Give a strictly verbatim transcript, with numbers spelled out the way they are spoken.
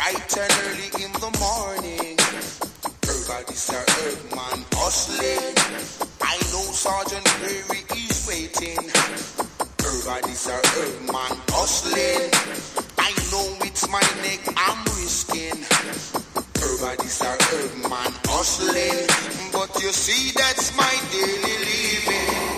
bright and early in the morning. Everybody's a herb man hustling. I know Sergeant Perry is waiting. Everybody's a herb man hustling. I know it's my neck I'm risking. Everybody's a herb man hustling. But you see that's my daily living.